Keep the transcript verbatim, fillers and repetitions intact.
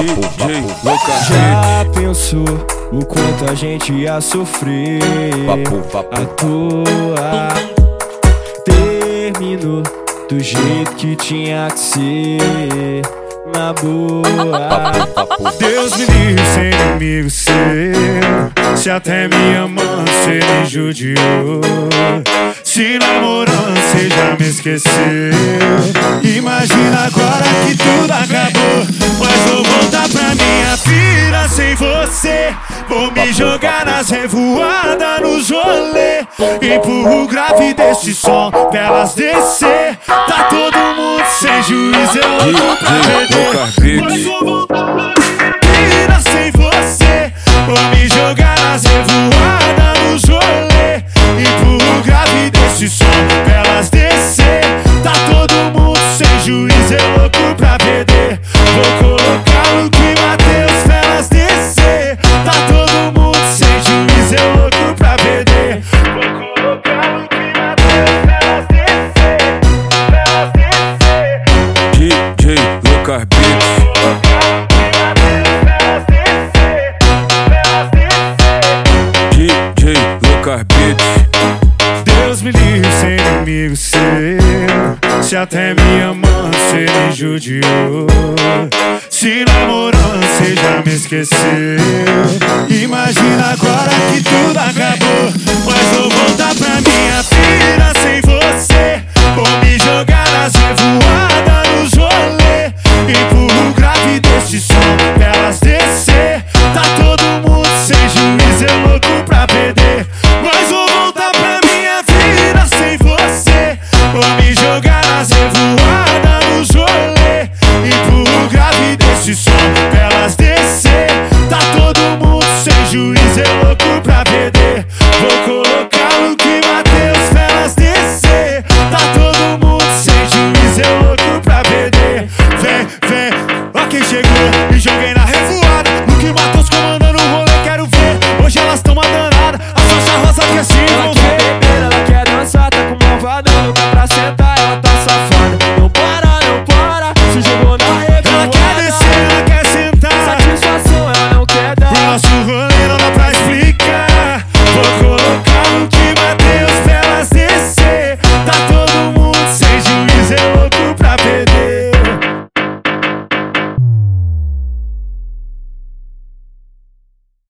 Já pensou o quanto a gente ia sofrer à toa? Terminou do jeito que tinha que ser, na boa. Deus me livre ser inimigo seu. Se até me amando cê me judiou. Se namorando cê já me esqueceu. Imagina agora que tudo acabou. Mas vou voltar pra minha vida sem você. Vou me jogar nas revoadas, nos rolê. Empurro o grave desse som pra elas descer. Tá todo mundo sem juízo, eu louco pra beber. Mas vou voltar pra minha vida sem você. Vou me jogar nas revoadas, nos rolê. Empurro o grave desse som pra elas descer. Tá todo mundo sem juízo, eu louco pra beber. Vou colocar o que Mateus pra elas descer. Tá todo mundo sem juízo, eu louco pra beber. Vou colocar o que Mateus pra elas descer. Pra elas descer. D J Lucas Beats. D J Lucas Beats. Deus me livre ser inimigo seu. Se até me amando cê me judiou. Se namorando cê já me esqueceu. Imagina agora que tudo acabou. Mas vou voltar pra minha vida sem você. Vou me jogar